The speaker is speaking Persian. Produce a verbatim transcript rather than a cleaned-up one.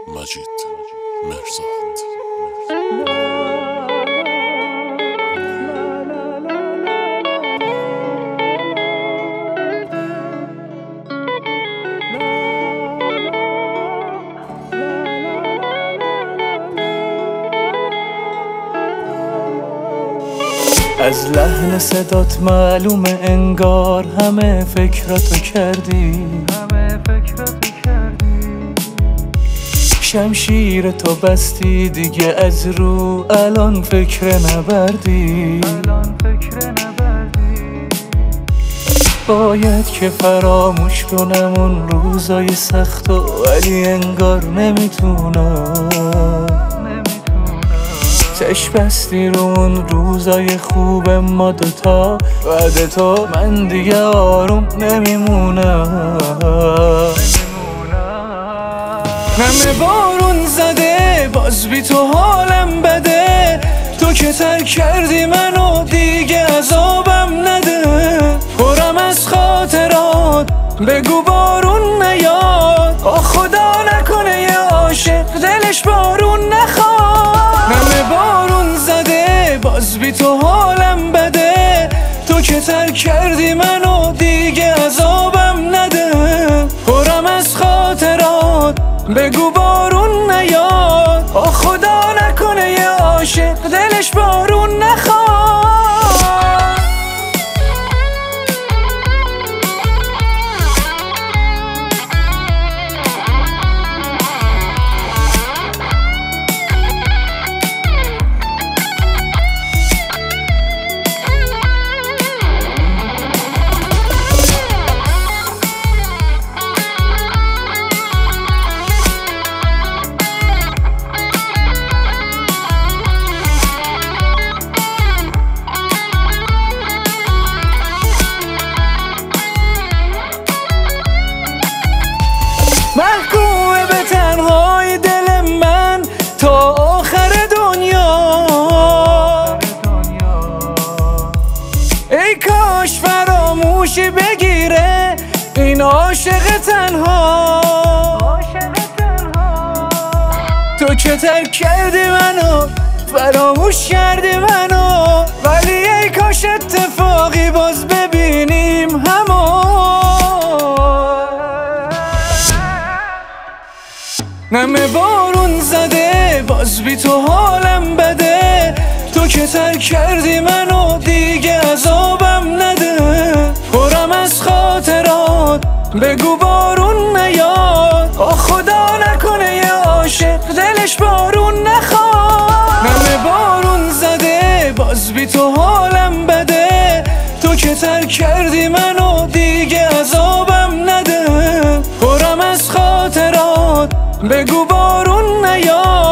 مجید مرزاد. از لحن صدات معلومه انگار همه فکراتو کردی شمشیر تو بستی دیگه از رو الان فکر نبردی باید که فراموش کنم اون روزای سخت و ولی انگار نمیتونم چشم بستی رو اون روزای خوب ما دوتا بعد تو من دیگه آروم نمیمونم همه بارون زده باز بی تو حالم بده تو که ترک کردی منو دیگه عذابم نده پرم از خاطرات بگو بارون نیاد آ خدا نکنه یه عاشق دلش بارون نخواد همه بارون زده باز بی تو حالم بده تو که ترک کردی منو دیگه عذابم نده پرم از خاطرات بگو بارون نیاد آ خدا نکنه یه عاشق دلش بارون نخواد محکومه به تنهای دل من تا آخر دنیا ای کاش فراموشی بگیره این عاشق تنها تو که ترک کردی منو فراموش کردی منو ولی ای کاش اتفاقی باز ببینیم همو همه بارون زده باز بی تو حالم بده تو که ترک کردی منو دیگه عذابم نده پرم از خاطرات بگو بارون نیاد آ خدا نکنه یه عاشق دلش بارون نخواد همه بارون زده باز بی تو حالم بده تو که ترک کردی منو دیگه عذابم نده پرم از خاطرات بگو بارون نیاد